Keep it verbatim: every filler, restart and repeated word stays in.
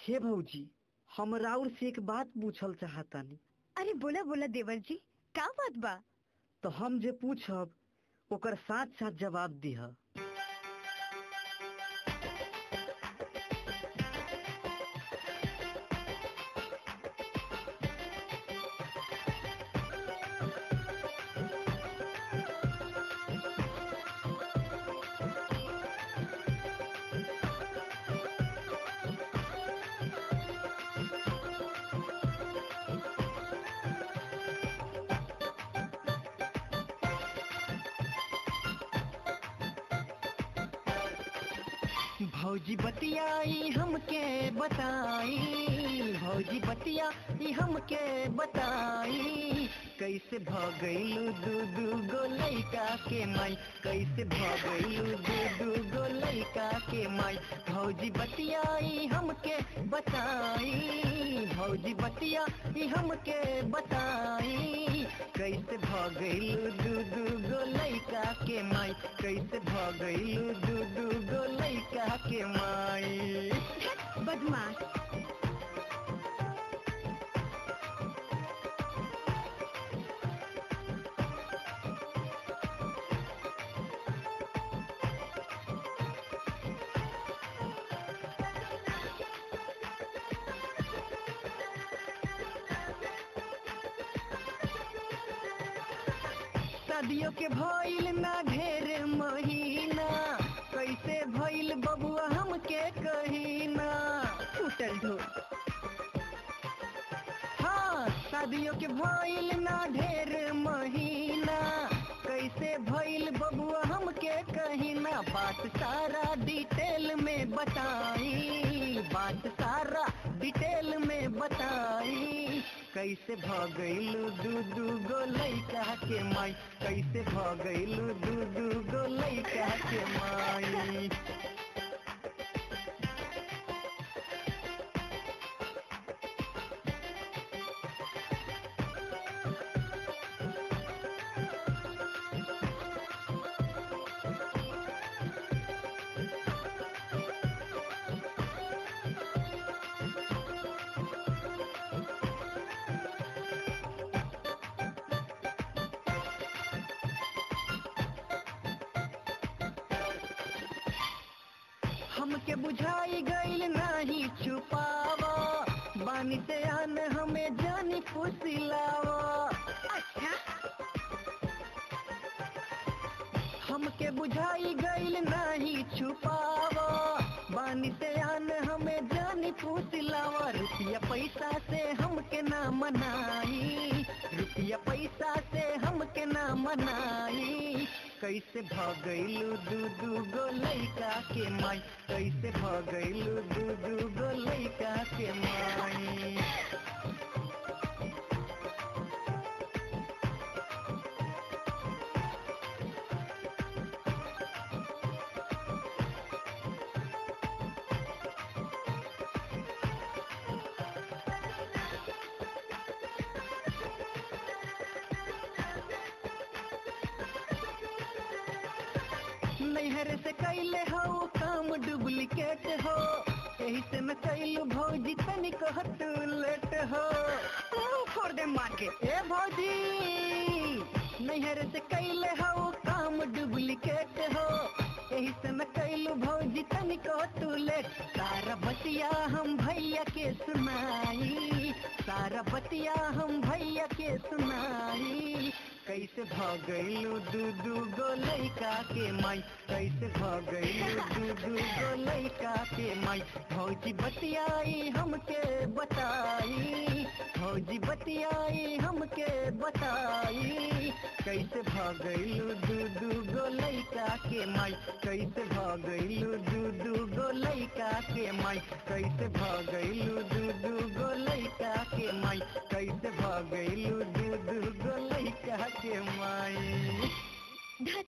हे भौजी, हम राउर से एक बात पूछल चाहतानी। अरे बोला बोला देवर जी, का बात बा? तो हम जे पूछब ओकर साथ साथ जवाब दिह। भौजी बतियाई हमके बताई, भौजी बतियाई हमके बताई, कैसे भगैलू दू दू गो लैका के माई, कैसे भगैलू दू दू गो लैका के माई। भौजी बतियाई हमके बताई, भौजी बतियाई हमके बताई, कैसे भगैलू दू दू गो लैका के माई, कैसे भगैलू दू दू गो लैका के माई। बदमाश। शादियों के भइल ना ढेर महीना, कैसे भइल बबुआ हमके कहीना। टूटल ढोल। हाँ, शादियों के भइल ना ढेर महीना, कैसे भइल बबुआ हमके कहीना। बात सारा डिटेल में बताई, बात सारा डिटेल में बताई, कैसे भगैलू दू दू गो लैका के माई, कैसे भगैलू दू दू गो लैका के माई। हमके बुझाई गईल नाही छुपावा, बानी से आन हमें जानी फुसिलावा। अच्छा। हमके बुझाई गईल नाही छुपावा, बानी से आन हमें जानी फुसिलावा। रुपया पैसा से हमके ना मनाई, रुपया पैसा से हमके ना मनाई, कैसे भगैलू दू दू गो लैका के माई, कैसे भगैलू दू दू गो लैका के माई। नैहर से कैले हो काम डुप्लीकेट हो, यही से न कैलू भौजी तनिक हट लेट हो। For the market. ए भौजी, नैहर से कैले हो काम डुप्लीकेट हो, यही से न कैलू भौजी तनिक हट लेट। सारा बतिया हम भैया के सुनाई, सारा बतिया हम भैया के सुनाई, कैसे भगैलू दू दू गो लैका के माई, कैसे भगैलू दू दू गो लैका के माई। भौजी बतियाई हमके बताई, भौजी बतियाई हमके बताई, कैसे भगैलू दू दू गो लैका के माई, कैसे भगैलू दू दू गो लैका के माई, कैसे भगैलू दू दू गो लैका के माई, कैसे भगैलू दू दू गो लैका के माई।